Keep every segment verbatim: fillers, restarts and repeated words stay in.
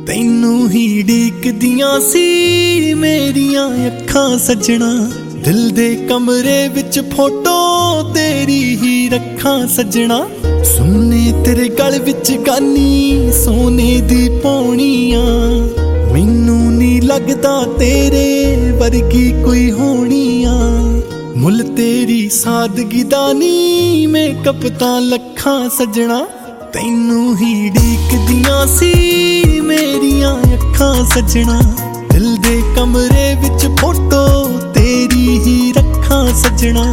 ਤੈਨੂੰ ਹੀ ਢੀਕਦੀਆਂ ਸੀ ਮੇਰੀਆਂ ਅੱਖਾਂ ਸੱਜਣਾ। ਦਿਲ ਦੇ ਕਮਰੇ ਵਿੱਚ ਫੋਟੋ ਤੇਰੀ ਹੀ ਰੱਖਾਂ ਸੱਜਣਾ। ਸੁਣਨੇ ਤੇਰੇ ਗਲ ਵਿੱਚ ਗਾਨੀ ਸੋਨੇ ਦੀ ਪੌਣੀਆਂ। ਮੈਨੂੰ ਨੀ ਲੱਗਦਾ ਤੇਰੇ ਵਰਗੀ ਕੋਈ ਹੋਣੀਆਂ। ਮੁੱਲ ਤੇਰੀ ਸਾਦਗੀ ਦਾ ਨੀ ਮੇਕਅਪ ਤਾਂ ਲੱਖਾਂ ਸੱਜਣਾ। ਤੈਨੂੰ ਹੀ ਢੀਕਦੀਆਂ ਸੀ ਮੇਰੀਆਂ ਅੱਖਾਂ ਸੱਜਣਾ। ਦਿਲ ਦੇ ਕਮਰੇ ਵਿੱਚ ਫੋਟੋ ਤੇਰੀ ਹੀ ਰੱਖਾਂ ਸੱਜਣਾ।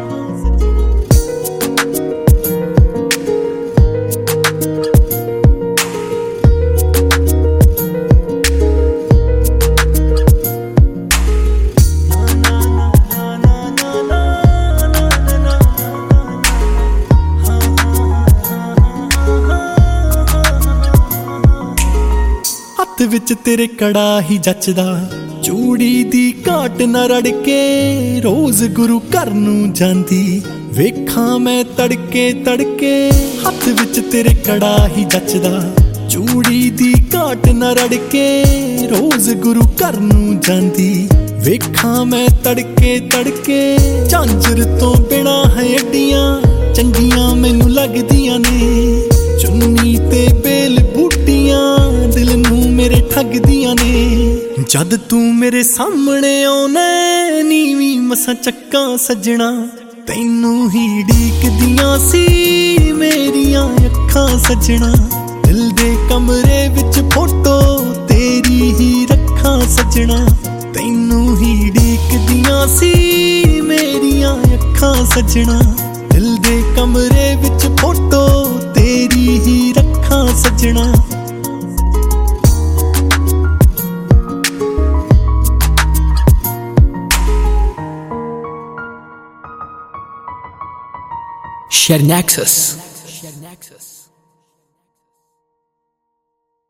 ਹੱਥ ਵਿੱਚ ਤੇਰੇ ਕੜਾ ਹੀ ਜੱਚਦਾ, ਚੂੜੀ ਦੀ ਘਾਟ ਨਾ ਰੜ ਕੇ ਰੋਜ਼ ਗੁਰੂ ਘਰ ਨੂੰ ਜਾਂਦੀ ਵੇਖਾਂ ਮੈਂ ਤੜਕੇ ਤੜਕੇ। ਹੱਥ ਵਿੱਚ ਤੇਰੇ ਕੜਾ ਹੀ ਜੱਚਦਾ, ਚੂੜੀ ਦੀ ਘਾਟ ਨਾ ਰੜ ਕੇ ਰੋਜ਼ ਗੁਰੂ ਘਰ ਨੂੰ ਜਾਂਦੀ ਵੇਖਾਂ ਮੈਂ ਤੜਕੇ ਤੜਕੇ। ਝਾਂਜਰ ਤੋਂ ਬਿਨਾਂ ਹੈ ਅੱਡੀਆਂ ਚੰਗੀਆਂ ਮੈਨੂੰ ਲੱਗਦੀਆਂ ਨੇ। ਚੁੰਨੀ ਤੇ ਬੇਲ ਬੂਟੀਆਂ ਦਿਲ ਨੂੰ ਮੇਰੇ ਠੱਗਦੀਆਂ ਨੇ। ਜਦ ਤੂੰ ਮੇਰੇ ਸਾਹਮਣੇ ਆਉਣਾ ਨੀਵੀਂ ਮਸਾਂ ਚੱਕਾਂ ਸੱਜਣਾ। ਤੈਨੂੰ ਹੀ ਢੀਕਦੀਆਂ ਸੀ ਮੇਰੀਆਂ ਅੱਖਾਂ ਸੱਜਣਾ। ਦਿਲ ਦੇ ਕਮਰੇ ਵਿੱਚ ਫੋਟੋ ਤੇਰੀ ਹੀ ਰੱਖਾਂ ਸੱਜਣਾ। ਤੈਨੂੰ ਹੀ ਢੀਕਦੀਆਂ ਸੀ ਮੇਰੀਆਂ ਅੱਖਾਂ ਸੱਜਣਾ। ਦਿਲ ਦੇ ਕਮਰੇ ਵਿੱਚ ਫੋਟੋ ਤੇਰੀ ਹੀ ਰੱਖਾਂ ਸੱਜਣਾ। Share Nexus.